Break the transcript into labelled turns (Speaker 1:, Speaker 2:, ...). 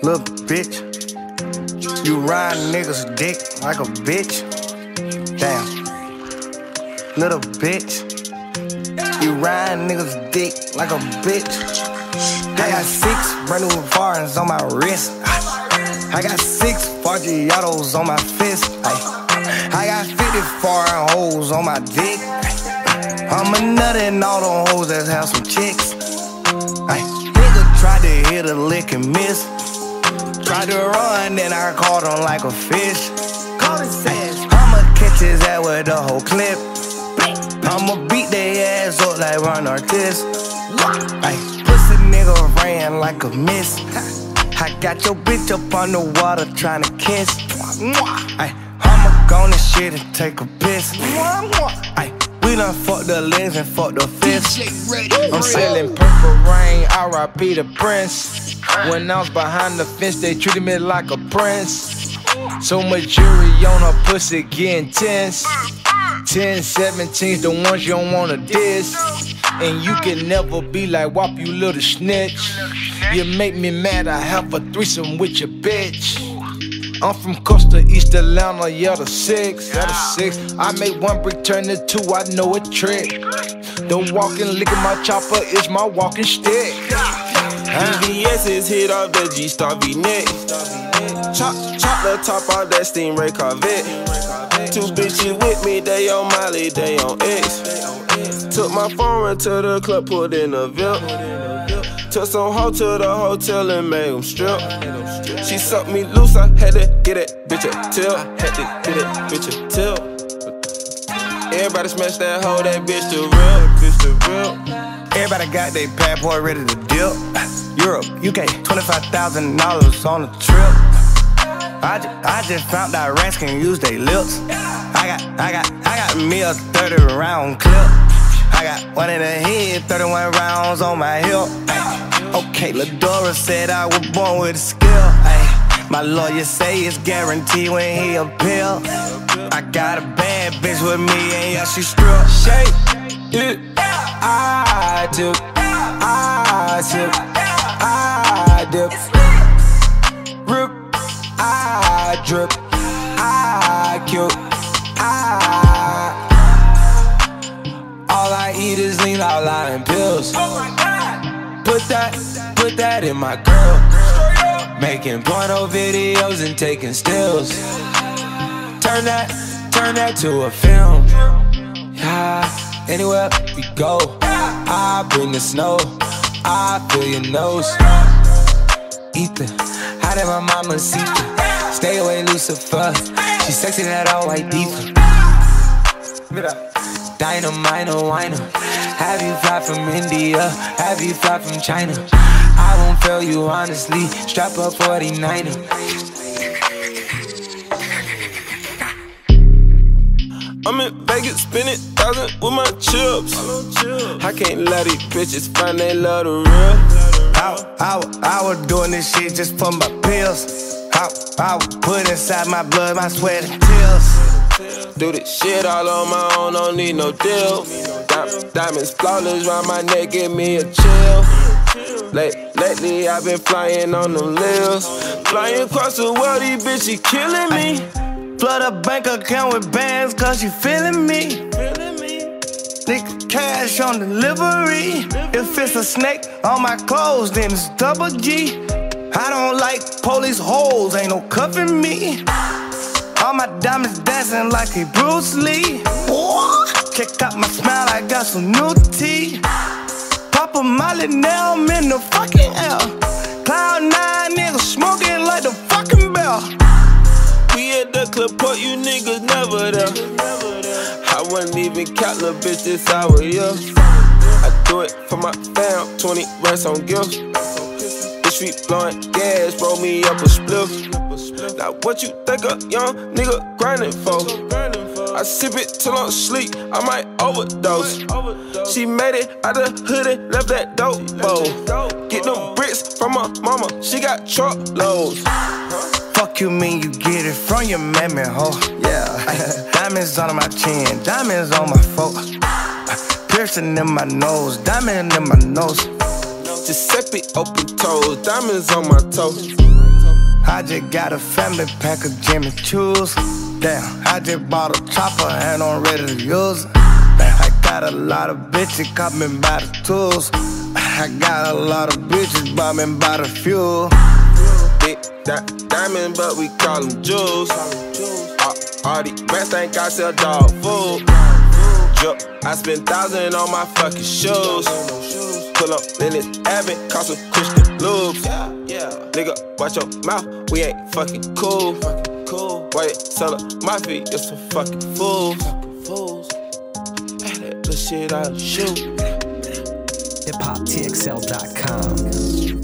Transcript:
Speaker 1: little bitch. You ride niggas' dick like a bitch. Damn, little bitch. You ride niggas' dick like a bitch. I got 6 brand new foreigns on my wrist. I got 6 Forgiatos on my fist. I got 50 foreign hoes on my dick. I'm a nut and all them hoes that have some chicks. Nigga tried to hit a lick and miss. Tried to run, then I caught him like a fish. I'ma catch his ass with the whole clip. I'ma beat their ass up like Ron Artest. Pussy nigga ran like a miss. I got your bitch up on the water tryna kiss. I'ma go on this shit and take a piss. We done fucked the legs and fucked the fist.
Speaker 2: I'm sailing purple rain, R.I.P. the Prince. When I was behind the fence, they treated me like a prince. So much jury on her pussy getting tense. 10, 17's the ones you don't wanna diss. And you can never be like WAP, you little snitch. You make me mad, I have a threesome with your bitch. I'm from Costa, East Atlanta, yeah, the 6. I make 1 brick turn to 2, I know a trick. The walking, licking my chopper is my walking stick.
Speaker 3: VVS is hit off the G-Star V-neck. Chop the top off that Stingray Corvette. 2 bitches with me, they on Molly, they on X. Took my foreign to the club, put in a VIP. Took some hoe to the hotel and made them strip. She sucked me loose, I had to get it, bitch a tip. Had to get it, bitch a tip. Everybody smash that hoe, that bitch the real.
Speaker 1: Everybody got their passport ready to dip. Europe, UK, $25,000 on a trip. I just found out rats can use their lips. I got me a 30 round clip. I got 1 in the head, 31 rounds on my hip. Okay, Ladora said I was born with a skill. My lawyer say it's guaranteed when he appeal. I got a bad bitch with me and yeah, she strip.
Speaker 2: Shake it, I dip, I sip, I dip. Rip, I drip, I kill, all I eat is lean out lying pills. Put that in my girl. Making porno videos and taking stills. Turn that to a film. Yeah, anywhere we go, I bring the snow. I feel your nose. Ether, how did my mama see you? Stay away, Lucifer. She sexy, that all white diva. Dynamite, no whiner. Have you fly from India? Have you fly from China? I won't fail you honestly. Strap up 49er.
Speaker 3: I'm in Vegas spending 1,000 with my chips. I can't let these bitches find they love the real.
Speaker 1: I was doing this shit just for my pills. I was put inside my blood, my sweat and tears.
Speaker 3: Do this shit all on my own, don't need no deal. Diamonds flawless round my neck, give me a chill. Lately I've been flying on them lils. Flying across the world, these bitches killing me.
Speaker 1: Flood a bank account with bands cause you feeling me. Nigga cash on delivery. If it's a snake on my clothes, then it's double G. I don't like police hoes, ain't no cuffing me. All my diamonds dancing like a Bruce Lee. Check out my smile, I got some new tea. Pop a Molly, now I'm in the fucking air. Cloud9 niggas smoking like the fucking bell.
Speaker 3: We at the club, but you niggas never there. I wouldn't even count the bitch this hour, yeah. I do it for my fam, 20 racks on gifts. The street blowing gas, roll me up a spliff. Now what you think a young nigga grinding for? I sip it till I'm sleep, I might overdose. She made it out the hood and left that dope bowl. Get them bricks from my mama, she got truckloads.
Speaker 1: Fuck you mean you get it from your mammy, ho? Yeah. Diamonds on my chin, diamonds on my foot. Piercing in my nose, diamond in my nose.
Speaker 3: Giuseppe open toes, diamonds on my toes.
Speaker 1: I just got a family pack of Jimmy Choos. Damn, I just bought a chopper and I'm ready to use it. Damn, I got a lot of bitches caught me by the tools. I got a lot of bitches bought me by the fuel.
Speaker 3: Big diamond, but we call them jewels. All these brands think I sell dog food. Drip, I spend $1,000 on my fucking shoes. Pull up in this Abbott, cost some Christian loops. Nigga, watch your mouth, we ain't fucking cool. Why you sell up my feet, you're some fucking fools. That little shit I shoot.
Speaker 4: HipHopTXL.com.